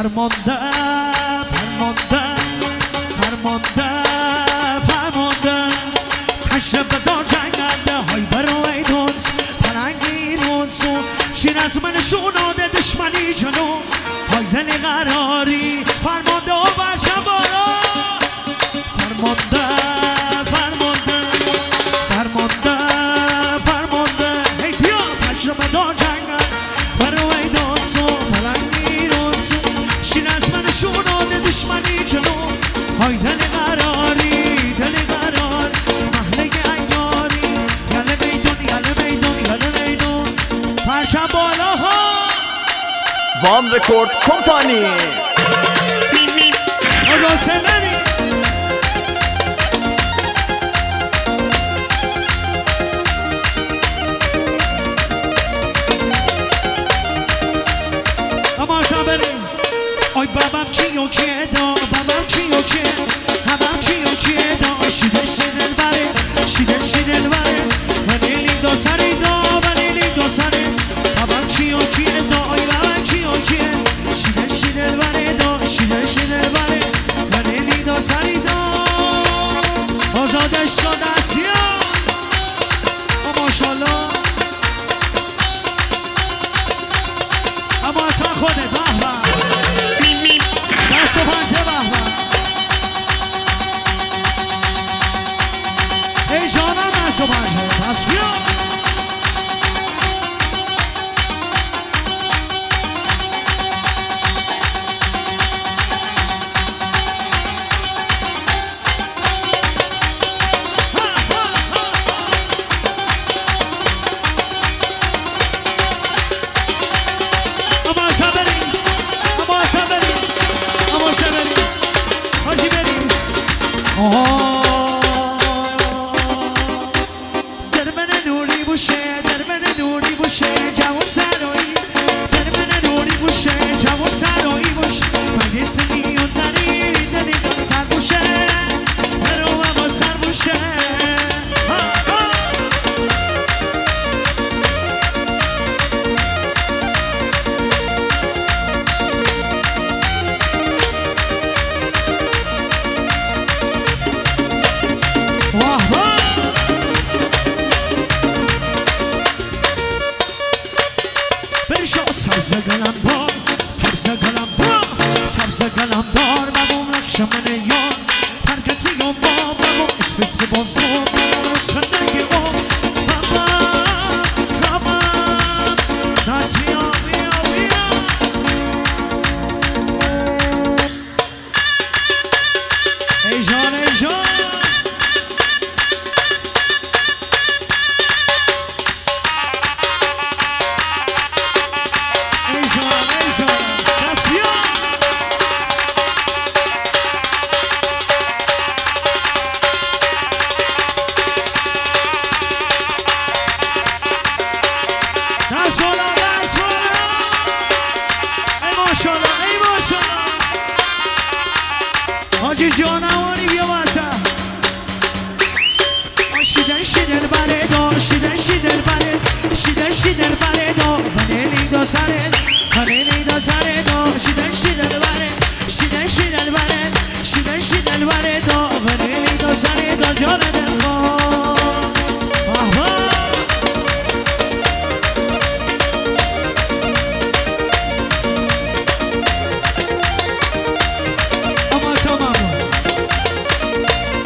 فرمانده فرمانده فرمانده فرمانده تشرف دار جنگنده های برای دونس فرنگی رونسو شیر از من شوناده دشمنی جنو های دل قراری فرمانده و برشم بالا فرمانده فرمانده فرمانده فرمانده هی بیا تشرف دار جنگنده برای دونسو فرنگی رونسو شیر از من شوناده دشمنی جنو های دل قراری دل قرار محله انگاری یله میدون یله میدون یله میدون پرچم بالا ها وام رکورد کمپانی آقا سنری اما بریم آی بابم چی و کیه دا بابم چی و کیه همم چی و کیه دا شیده شیدل بره شیدل شیدل بره منیلی دو سری دا منیلی دو سری بابم چی و کیه دا آی بابم چی و کیه شیدل شیدل بره دا شیدل شیدل بره منیلی دو سری دا آزادش دا دستیا ماشالله اما اصلا خودت بحبه دست و پنجه بحبه ای جانم دست و پنجه پس بیا سبز گلم دار بابم نقش من یار ترکتی و بابم اسپس به بازار بابم تنگی بابم بابم دست بیا بیا بیا ای جان ای جان حاجی جانوانی بیا واسه شیدن شیدن بره دا شیدن شیدن بره شیدن شیدن بره دا منیلی دا سره دا شیدن شیدن